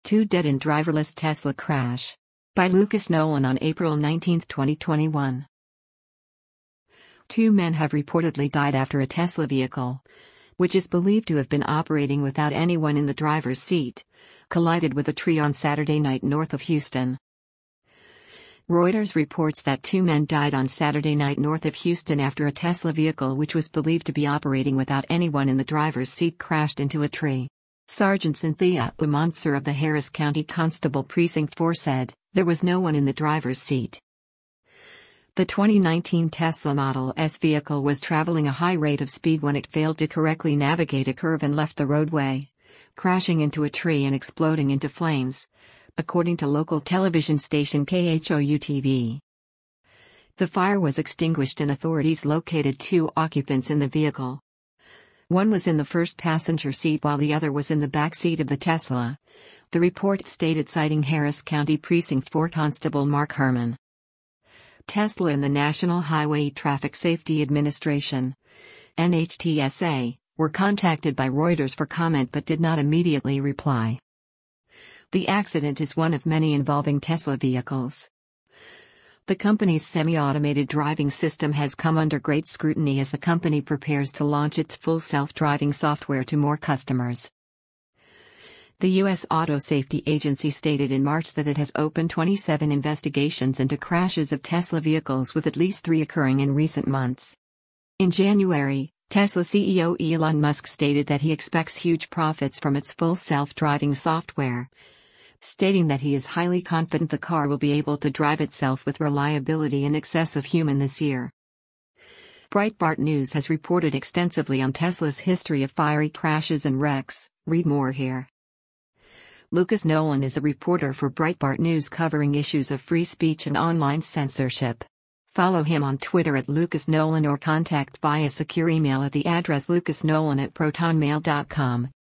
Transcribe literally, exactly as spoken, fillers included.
Two dead in driverless Tesla crash. By Lucas Nolan on April nineteenth, twenty twenty-one. Two men have reportedly died after a Tesla vehicle, which is believed to have been operating without anyone in the driver's seat, collided with a tree on Saturday night north of Houston. Reuters reports that two men died on Saturday night north of Houston after a Tesla vehicle which was believed to be operating without anyone in the driver's seat crashed into a tree. Sergeant Cynthia Umansur of the Harris County Constable Precinct four said, "There was no one in the driver's seat." The twenty nineteen Tesla Model S vehicle was traveling a high rate of speed when it failed to correctly navigate a curve and left the roadway, crashing into a tree and exploding into flames, according to local television station K H O U T V. The fire was extinguished and authorities located two occupants in the vehicle. One was in the first passenger seat while the other was in the back seat of the Tesla, the report stated, citing Harris County Precinct four Constable Mark Herman. Tesla and the National Highway Traffic Safety Administration, N H T S A, were contacted by Reuters for comment but did not immediately reply. The accident is one of many involving Tesla vehicles. The company's semi-automated driving system has come under great scrutiny as the company prepares to launch its full self-driving software to more customers. The U S Auto Safety Agency stated in March that it has opened twenty-seven investigations into crashes of Tesla vehicles, with at least three occurring in recent months. In January, Tesla C E O Elon Musk stated that he expects huge profits from its full self-driving software, stating that he is highly confident the car will be able to drive itself with reliability in excess of human this year. Breitbart News has reported extensively on Tesla's history of fiery crashes and wrecks. Read more here. Lucas Nolan is a reporter for Breitbart News covering issues of free speech and online censorship. Follow him on Twitter at Lucas Nolan or contact via secure email at the address lucasnolan at protonmail dot com.